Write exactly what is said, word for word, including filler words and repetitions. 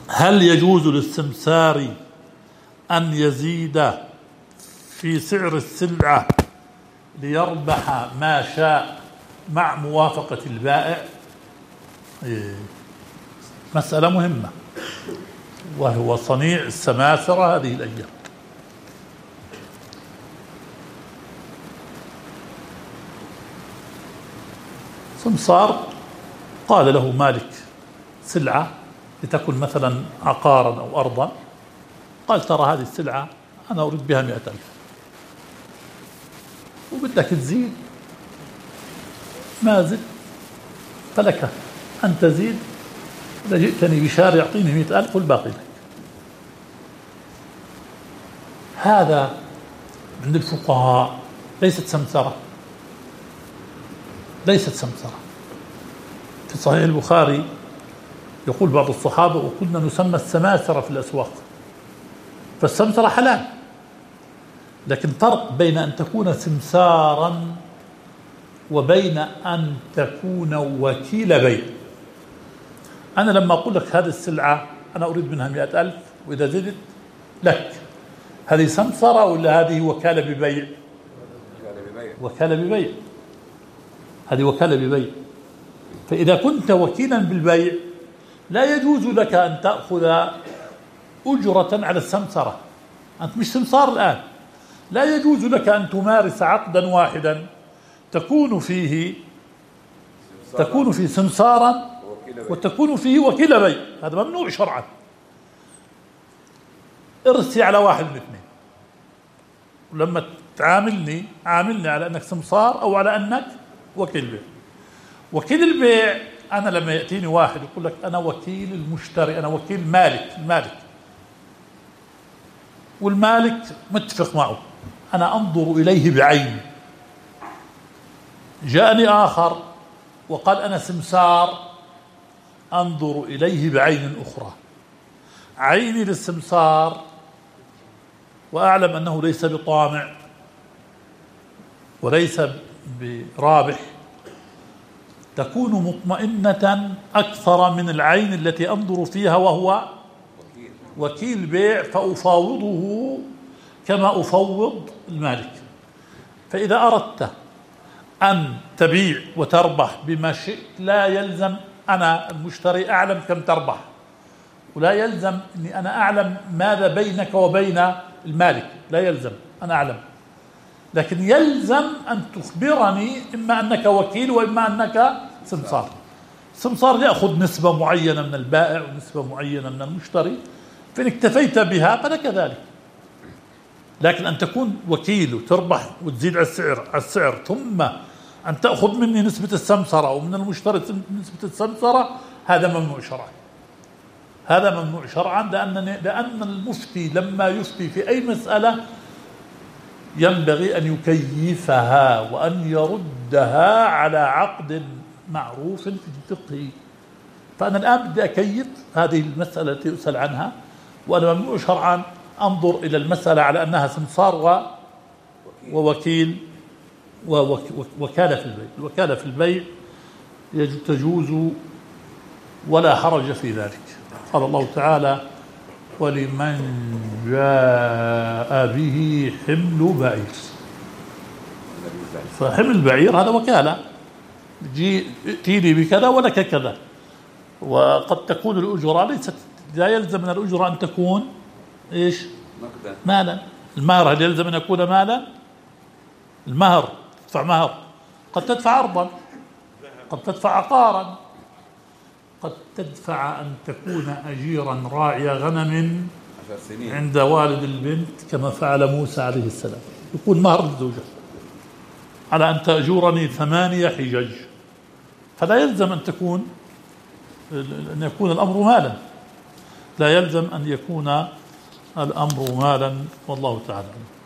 هل يجوز للسمسار أن يزيد في سعر السلعة ليربح ما شاء مع موافقة البائع؟ مسألة مهمة، وهو صنيع السماسرة هذه الأيام. سمسار قال له مالك سلعة لتكن مثلا عقارا أو أرضا، قال ترى هذه السلعة أنا أريد بها مئة ألف وبدك تزيد ما زد فلك أن تزيد، إذا جئتني بشارع يعطيني مئة ألف والباقي لك. هذا عند الفقهاء ليست سمسرة، ليست سمسرة. في صحيح البخاري يقول بعض الصحابة وكنا نسمى السماسرة في الأسواق، فالسمسرة حلال، لكن فرق بين أن تكون سمسارا وبين أن تكون وكيل بيع. أنا لما أقول لك هذه السلعة أنا أريد منها مئة ألف وإذا زدت لك، هذه سمسرة ولا هذه وكالة ببيع؟ وكالة ببيع، هذه وكالة ببيع. فإذا كنت وكيلا بالبيع لا يجوز لك أن تأخذ أجرة على السمسرة، أنت مش سمسار الآن، لا يجوز لك أن تمارس عقدا واحدا تكون فيه تكون فيه سمسارا وتكون فيه وكيل بيع، هذا ممنوع شرعا. ارسي على واحد من اثنين، ولما تعاملني عاملني على أنك سمسار أو على أنك وكيل بيع. وكيل البيع أنا لما يأتيني واحد يقول لك أنا وكيل المشتري، أنا وكيل مالك المالك والمالك متفق معه، أنا أنظر إليه بعيني. جاءني آخر وقال أنا سمسار، أنظر إليه بعين أخرى. عيني للسمسار وأعلم أنه ليس بطامع وليس برابح تكون مطمئنة أكثر من العين التي أنظر فيها وهو وكيل بيع، فأفاوضه كما أفوض المالك. فإذا أردت أن تبيع وتربح بما شئت لا يلزم أنا المشتري أعلم كم تربح، ولا يلزم أني أنا أعلم ماذا بينك وبين المالك، لا يلزم أنا أعلم، لكن يلزم أن تخبرني إما أنك وكيل وإما أنك سمسار. السمسار يأخذ نسبة معينة من البائع ونسبة معينة من المشتري، فإن اكتفيت بها فلك ذلك. لكن أن تكون وكيل وتربح وتزيد على السعر على السعر ثم أن تأخذ مني نسبة السمسرة ومن المشتري نسبة السمسرة، هذا ممنوع شرعا، هذا ممنوع شرعا. لأن لأن المفتي لما يفتي في أي مسألة ينبغي أن يكيفها وأن يردها على عقد معروف في الفقه. فأنا الآن بدي أكيف هذه المسألة التي أسأل عنها، وأنا ممنوع شرعا أنظر إلى المسألة على أنها سمسار ووكيل ووكالة في البيع. الوكالة في البيع تجوز ولا حرج في ذلك. قال الله تعالى ولمن جاء به حمل بعير، فحمل بعير هذا وكالة، جي ائتيني بكذا ولك كذا. وقد تكون الأجرة ليست، لا يلزم من الأجرة أن تكون إيش مالا. المهر هل يلزم أن يكون مالا؟ المهر تدفع مهر، قد تدفع أرضا، قد تدفع عقارا، قد تدفع أن تكون أجيرا راعي غنم عند والد البنت كما فعل موسى عليه السلام، يكون مهر للزوجة على أن تأجرني ثمانية حجج. فلا يلزم أن تكون أن يكون الأمر مالا، لا يلزم أن يكون الأمر مالا، والله تعالى.